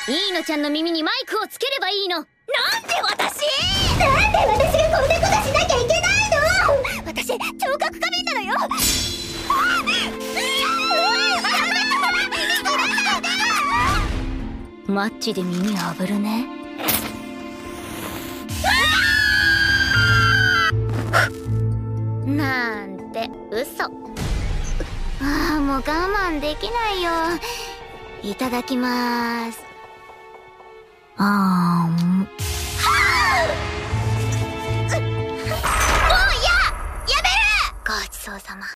いいのちゃんの耳にマイクをつければいいの。 なんで私がこんなことしなきゃいけないの。私聴覚過敏なのよ。 マッチで耳あぶるね。なんて嘘。ああ、もう我慢できないよ。いただきまーす。もうやめる。ごちそうさま。